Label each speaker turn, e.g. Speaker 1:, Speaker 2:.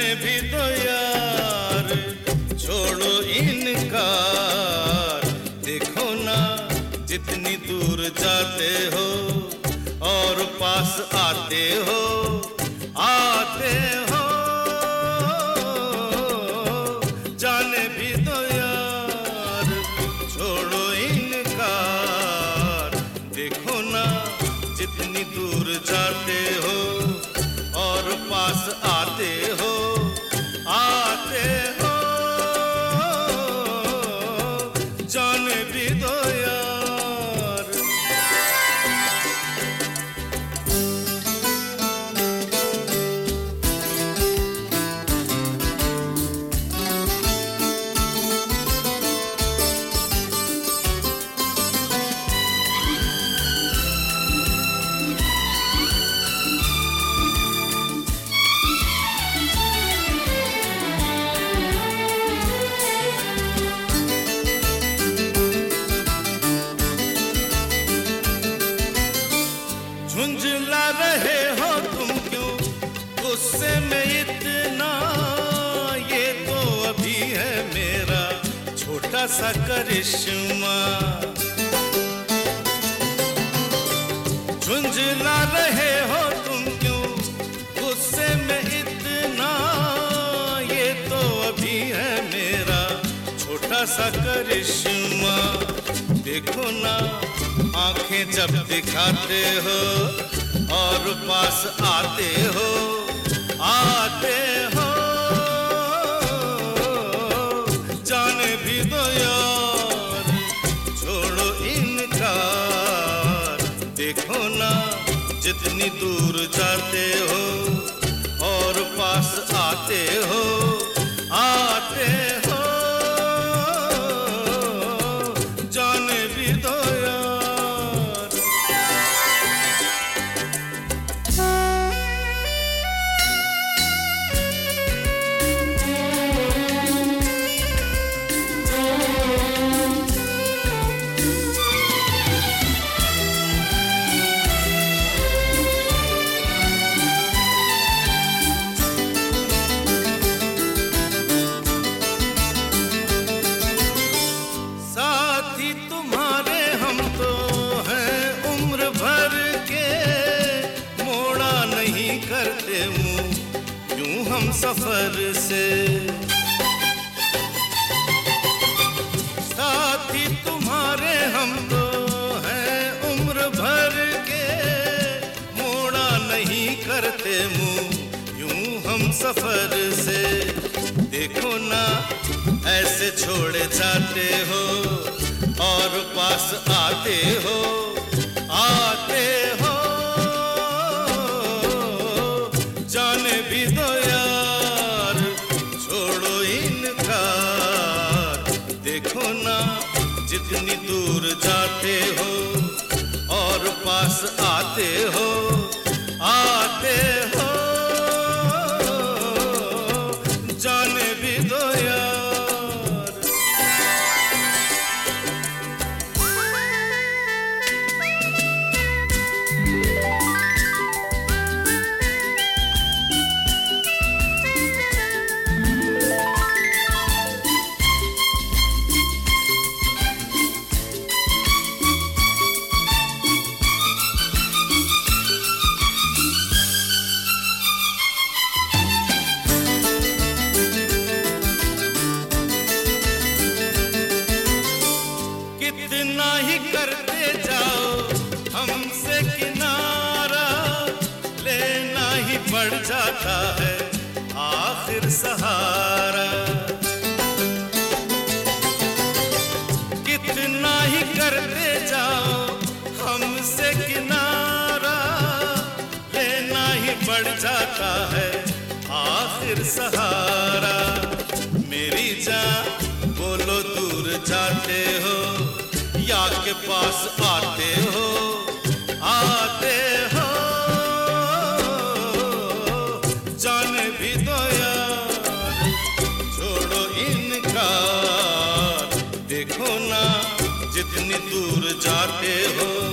Speaker 1: भी दो यार, छोड़ो इनकार। देखो ना जितनी दूर जाते हो और पास आते हो, आते हो। जाने भी दो यार, छोड़ो इनकार। देखो ना जितनी दूर जाते हो और पास आते हो, आते हो। जाने भी दो यार। झुंझला रहे हो तुम क्यों गुस्से में इतना, ये तो अभी है मेरा छोटा सा करिश्मा। झुंझला रहे हो तुम क्यों गुस्से में इतना, ये तो अभी है मेरा छोटा सा करिश्मा। देखो ना आंखें जब दिखाते हो और पास आते हो, आते हो। जाने भी दो यार, छोड़ो इनकार। देखो ना जितनी दूर जाते हो और पास आते हो, आते हो। जाने भी दो यार। साथी तुम्हारे हम तो हैं उम्र भर के, मोड़ा नहीं करते मुंह यूं हम सफर से। साथी तुम्हारे हम तो हैं उम्र भर के, मोड़ा नहीं करते मुंह यूं हम सफर से। देखो ना ऐसे छोड़े जाते हो और पास आते हो, आते हो। जाने भी दो यार, छोड़ो इनकार। देखो ना जितनी दूर जाते हो और पास आते हो, आते हो। जाने भी दो यार। कितना ही करते जाओ हमसे किनारा, लेना ही पड़ जाता है आखिर सहारा। कितना ही करते जाओ हमसे किनारा, लेना ही पड़ जाता है आखिर सहारा। मेरी जान बोलो दूर जाते हो या के पास आते हो, आते हो। जाने भी दो यार, छोड़ो इनकार। देखो ना जितनी दूर जाते हो